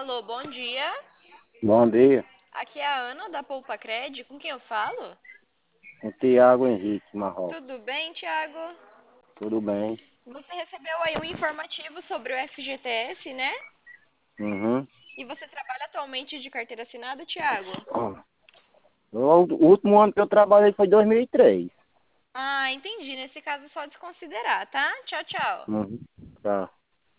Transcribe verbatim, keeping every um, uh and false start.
Alô, bom dia. Bom dia, Aqui é a Ana da Poupa Cred. Com quem eu falo? o Tiago Henrique Marrocos. Tudo bem, Thiago? Tudo bem? Você recebeu aí um informativo sobre o F G T S, né? Uhum. E você trabalha atualmente de carteira assinada, Thiago? Ó, O o último ano que eu trabalhei foi dois mil e três. Ah, entendi. Nesse caso, é só desconsiderar, tá? Tchau, tchau. Uhum. Tá.